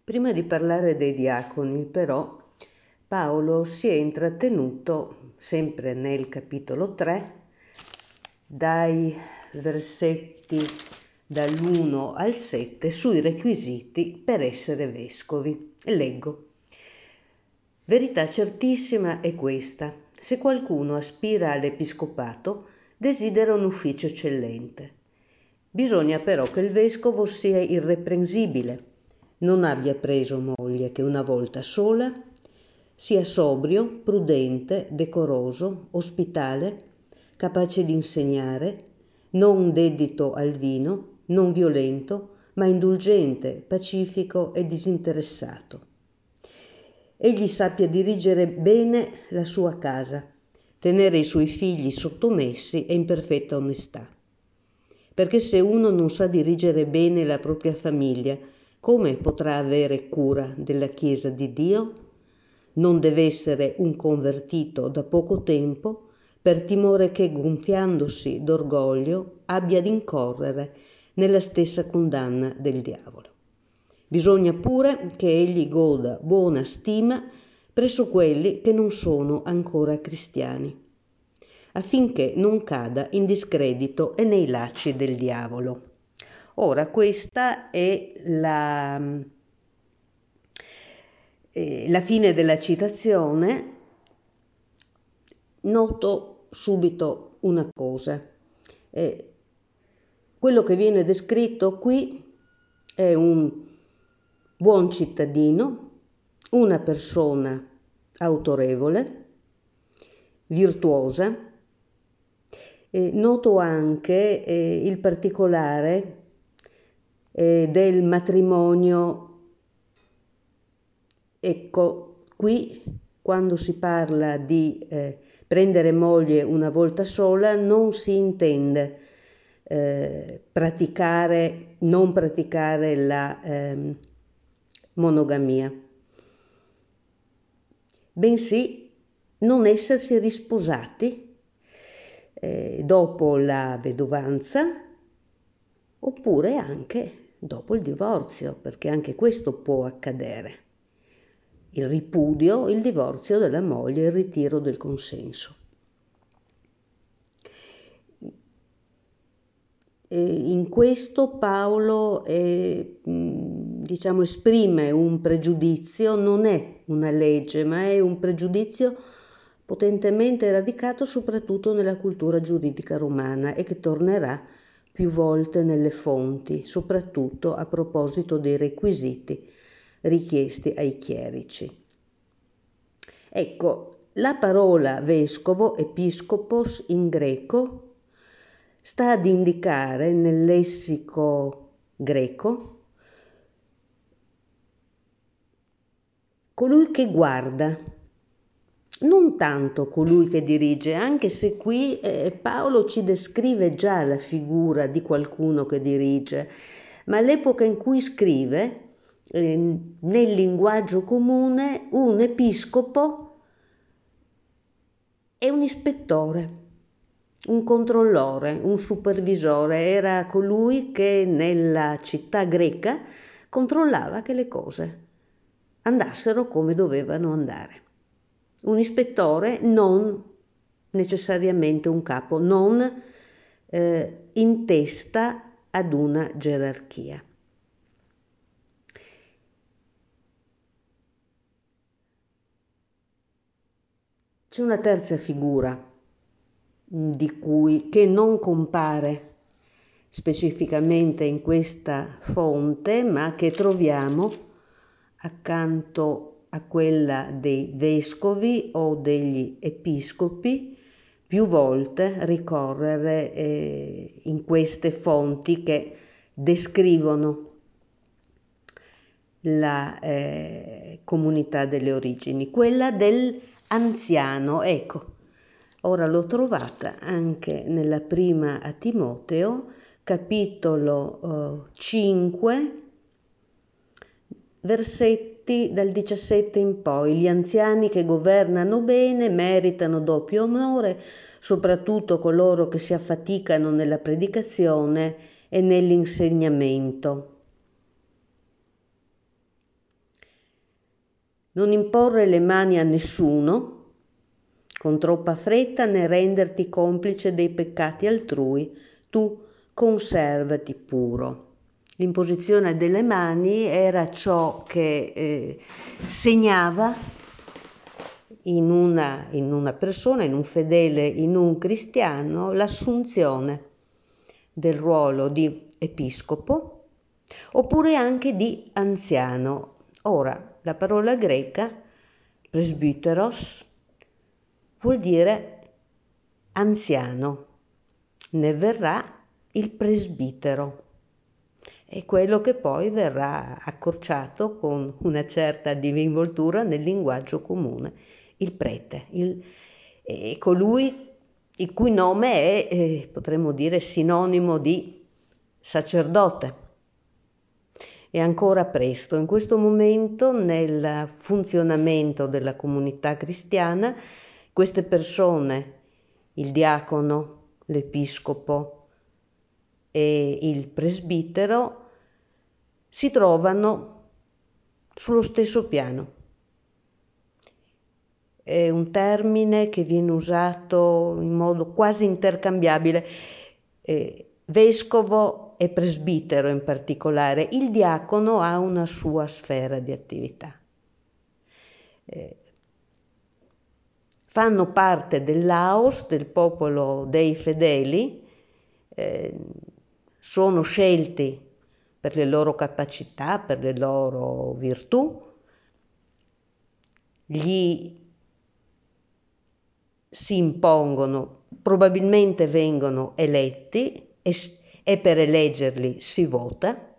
Prima di parlare dei diaconi, però, Paolo si è intrattenuto, sempre nel capitolo 3, dai versetti dall'1 al 7, sui requisiti per essere vescovi. Leggo. Verità certissima è questa: se qualcuno aspira all'episcopato, desidera un ufficio eccellente. Bisogna però che il vescovo sia irreprensibile, non abbia preso moglie che una volta sola, sia sobrio, prudente, decoroso, ospitale, capace di insegnare, non dedito al vino, non violento, ma indulgente, pacifico e disinteressato. Egli sappia dirigere bene la sua casa, tenere i suoi figli sottomessi e in perfetta onestà. Perché se uno non sa dirigere bene la propria famiglia, come potrà avere cura della Chiesa di Dio? Non deve essere un convertito da poco tempo, per timore che, gonfiandosi d'orgoglio, abbia ad incorrere nella stessa condanna del diavolo. Bisogna pure che egli goda buona stima presso quelli che non sono ancora cristiani, affinché non cada in discredito e nei lacci del diavolo. Ora, questa è la fine della citazione. Noto subito una cosa. Quello che viene descritto qui è un buon cittadino, una persona autorevole, virtuosa. Noto anche il particolare del matrimonio. Ecco, qui quando si parla di prendere moglie una volta sola non si intende non praticare la monogamia, bensì non essersi risposati dopo la vedovanza, oppure anche dopo il divorzio, perché anche questo può accadere. Il ripudio, il divorzio della moglie, il ritiro del consenso. In questo Paolo esprime un pregiudizio, non è una legge, ma è un pregiudizio potentemente radicato soprattutto nella cultura giuridica romana e che tornerà più volte nelle fonti, soprattutto a proposito dei requisiti richiesti ai chierici. Ecco, la parola vescovo, episcopos in greco, sta ad indicare nel lessico greco colui che guarda, non tanto colui che dirige, anche se qui Paolo ci descrive già la figura di qualcuno che dirige, ma all'epoca in cui scrive, nel linguaggio comune, un episcopo è un ispettore, un controllore, un supervisore. Era colui che nella città greca controllava che le cose andassero come dovevano andare. Un ispettore, non necessariamente un capo, non in testa ad una gerarchia. C'è una terza figura che non compare specificamente in questa fonte, ma che troviamo accanto a quella dei vescovi o degli episcopi più volte ricorrere in queste fonti che descrivono la comunità delle origini, quella dell'anziano. Ecco, ora l'ho trovata anche nella prima a Timoteo, capitolo 5, versetti dal 17 in poi. Gli anziani che governano bene meritano doppio onore, soprattutto coloro che si affaticano nella predicazione e nell'insegnamento. Non imporre le mani a nessuno con troppa fretta né renderti complice dei peccati altrui, tu conservati puro. L'imposizione delle mani era ciò che segnava in una persona, in un fedele, in un cristiano, l'assunzione del ruolo di episcopo oppure anche di anziano. Ora, la parola greca, presbyteros, vuol dire anziano, ne verrà il presbitero. È quello che poi verrà accorciato con una certa disinvoltura nel linguaggio comune, il prete, colui il cui nome è, potremmo dire, sinonimo di sacerdote. È ancora presto, in questo momento nel funzionamento della comunità cristiana, queste persone, il diacono, l'episcopo e il presbitero, si trovano sullo stesso piano. È un termine che viene usato in modo quasi intercambiabile, vescovo e presbitero in particolare. Il diacono ha una sua sfera di attività. Fanno parte dell'aos, del popolo dei fedeli, sono scelti per le loro capacità, per le loro virtù, gli si impongono, probabilmente vengono eletti e per eleggerli si vota,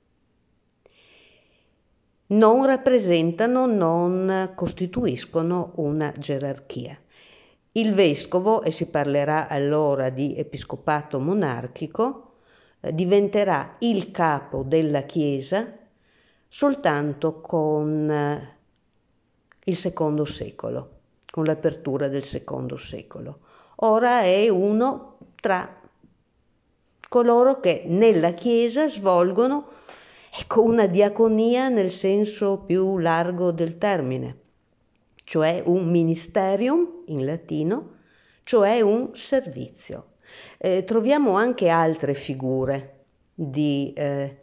non rappresentano, non costituiscono una gerarchia. Il vescovo, e si parlerà allora di episcopato monarchico, diventerà il capo della Chiesa soltanto con il secondo secolo, con l'apertura del secondo secolo. Ora è uno tra coloro che nella Chiesa svolgono una diaconia nel senso più largo del termine, cioè un ministerium in latino, cioè un servizio. Troviamo anche altre figure di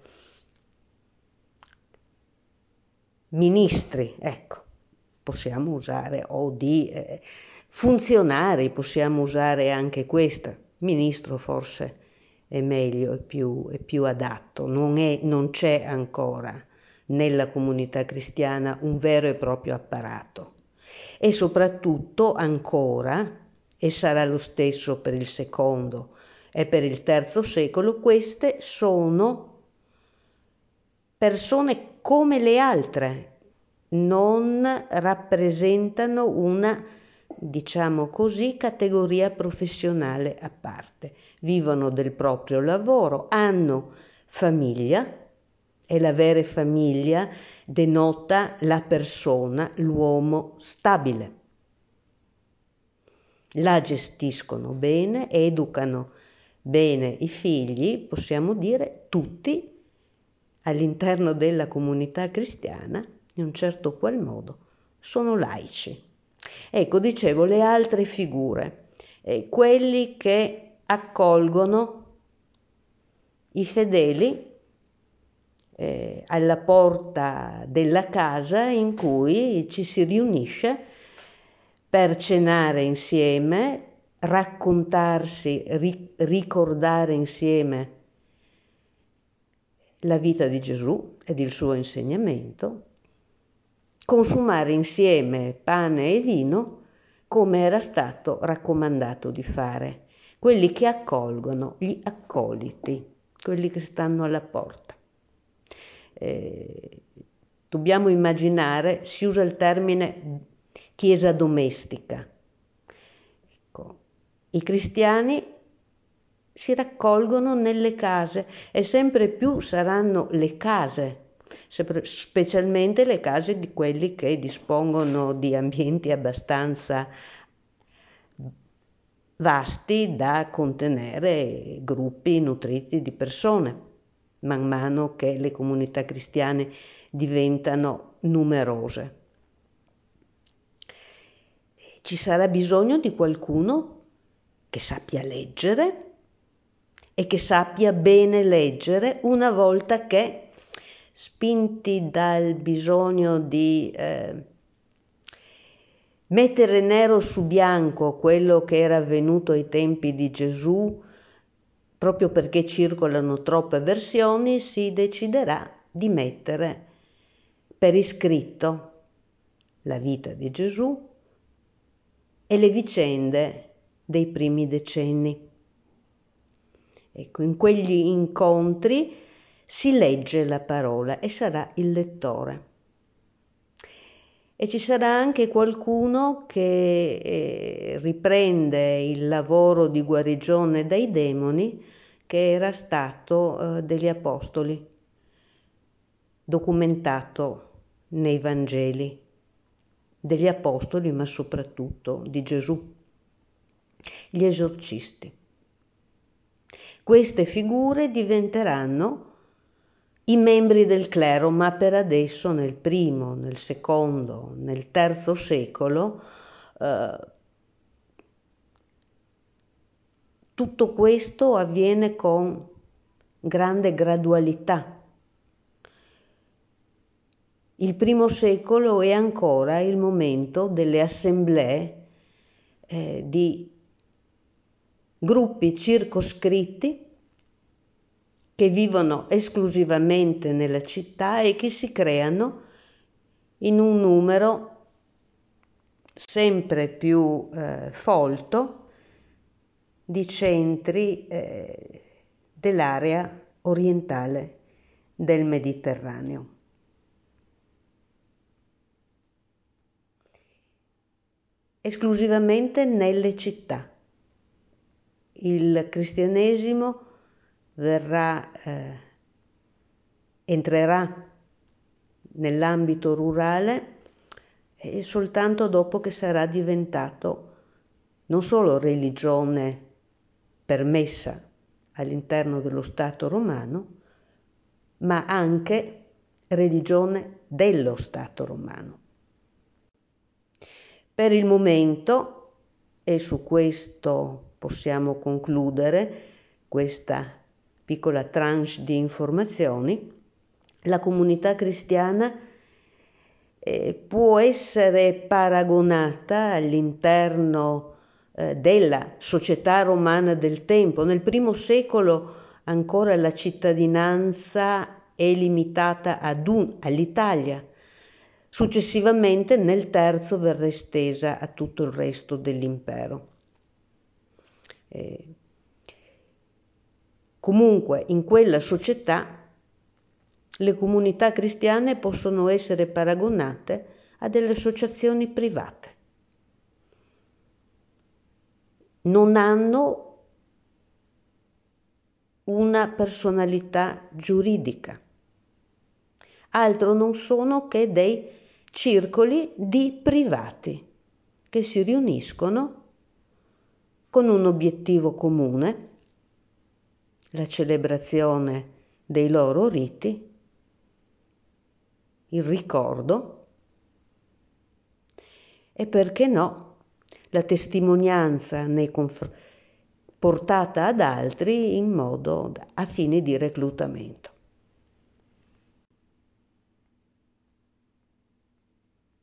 ministri, ecco, possiamo usare, o di funzionari, possiamo usare anche questa. Ministro forse è meglio, è più adatto. Non c'è ancora nella comunità cristiana un vero e proprio apparato. E soprattutto ancora, e sarà lo stesso per il secondo e per il terzo secolo, queste sono persone come le altre, non rappresentano una, diciamo così, categoria professionale a parte. Vivono del proprio lavoro, hanno famiglia e l'avere famiglia denota la persona, l'uomo stabile. La gestiscono bene, educano bene i figli, possiamo dire tutti all'interno della comunità cristiana, in un certo qual modo, sono laici. Ecco, dicevo, le altre figure, quelli che accolgono i fedeli alla porta della casa in cui ci si riunisce per cenare insieme, raccontarsi, ricordare insieme la vita di Gesù ed il suo insegnamento, consumare insieme pane e vino come era stato raccomandato di fare. Quelli che accolgono, gli accoliti, quelli che stanno alla porta. Dobbiamo immaginare, si usa il termine chiesa domestica. Ecco, i cristiani si raccolgono nelle case e sempre più saranno le case, specialmente le case di quelli che dispongono di ambienti abbastanza vasti da contenere gruppi nutriti di persone, man mano che le comunità cristiane diventano numerose. ci sarà bisogno di qualcuno che sappia leggere e che sappia bene leggere, una volta che, spinti dal bisogno di mettere nero su bianco quello che era avvenuto ai tempi di Gesù, proprio perché circolano troppe versioni, si deciderà di mettere per iscritto la vita di Gesù e le vicende dei primi decenni. Ecco, in quegli incontri si legge la parola e sarà il lettore. E ci sarà anche qualcuno che riprende il lavoro di guarigione dai demoni che era stato degli apostoli, documentato nei Vangeli degli apostoli, ma soprattutto di Gesù, gli esorcisti. Queste figure diventeranno i membri del clero, ma per adesso nel primo, nel secondo, nel terzo secolo tutto questo avviene con grande gradualità. Il primo secolo è ancora il momento delle assemblee di gruppi circoscritti che vivono esclusivamente nella città e che si creano in un numero sempre più folto di centri dell'area orientale del Mediterraneo. Esclusivamente nelle città. Il cristianesimo entrerà nell'ambito rurale soltanto dopo che sarà diventato non solo religione permessa all'interno dello Stato romano, ma anche religione dello Stato romano. Per il momento, e su questo possiamo concludere questa piccola tranche di informazioni, la comunità cristiana può essere paragonata all'interno della società romana del tempo. Nel primo secolo ancora la cittadinanza è limitata all'Italia. Successivamente nel terzo verrà estesa a tutto il resto dell'impero. Comunque in quella società le comunità cristiane possono essere paragonate a delle associazioni private. Non hanno una personalità giuridica, altro non sono che dei circoli di privati che si riuniscono con un obiettivo comune, la celebrazione dei loro riti, il ricordo e, perché no, la testimonianza portata ad altri a fini di reclutamento.